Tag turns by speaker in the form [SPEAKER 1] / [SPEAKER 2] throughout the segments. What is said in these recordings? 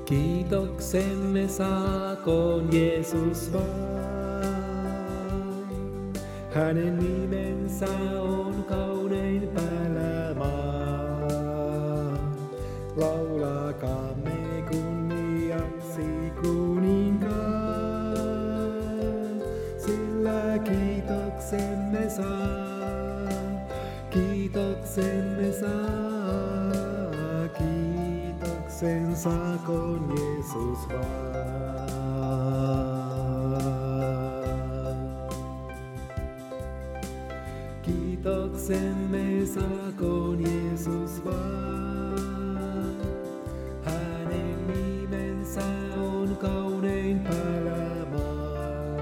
[SPEAKER 1] Kiitoksemme saakoon Jeesus vain. Hänen nimensä on kaunein päällä maa. Laulakaamme kunniaksi kuninkaan, sillä kiitoksemme saa, kiitoksemme saa, kiitoksen saakoon Jeesus vaan. Kiitoksemme saakoon Jeesus vaan. Hänen nimensä on kaunein päällä maa.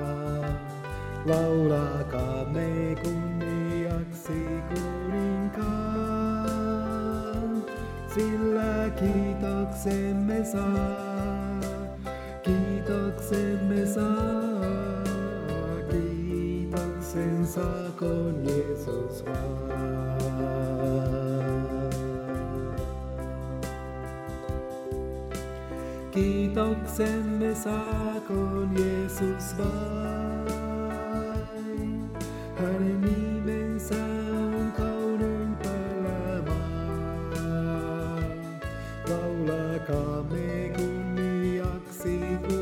[SPEAKER 1] Laulakaamme kunniaksi kuninkaan, sillä kiitoksemme saa, kiitoksemme saa, kiitoksen saakoon Jeesus vaan. Kiitoksemme saakoon Jeesus vain. Hänen nimensä on kaunein päällä maa. Laulakaamme kunniaksi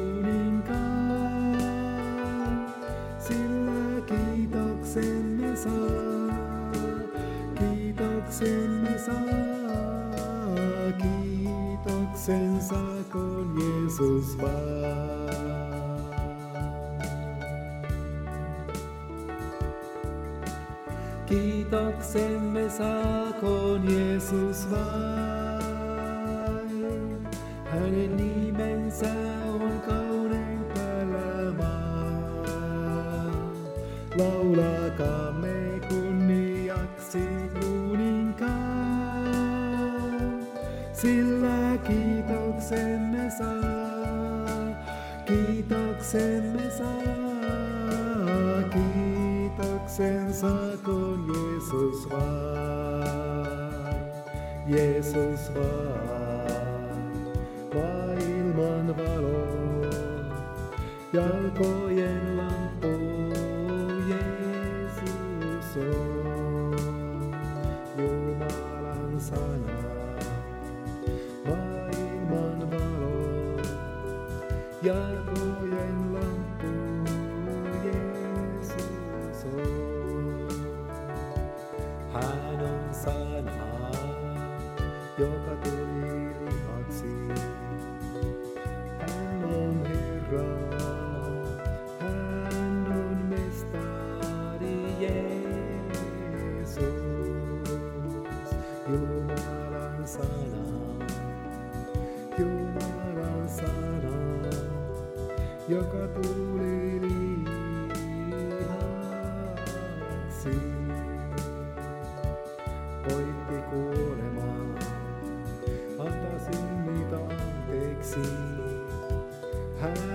[SPEAKER 1] kuninkaan, sillä kiitoksemme saa, kiitoksemme saa, kiitoksen saakoon Jeesus vaan. Kiitoksemme saakoon Jeesus vain. Hänen nimensä on kaunein päällä maa. Laulakaamme kunniaksi kuninkaan, sillä kiitoksemme saa, kiitoksemme saa, kiitoksen saakoon Jeesus vaan, Jeesus vaan, maailman valo, jalkojen lamppu, Jeesus on, Jumalan sana, maailman valo, jalkojen lamppu, Jeesus on. Hän on sana, joka tuli lihaksi. Hän on Herra, hän on mestari Jeesus. Jumalan sana, Jumalan sana, joka tuli lihaksi. Voitti kuolemaan, antaisin niitä anteeksi. Hän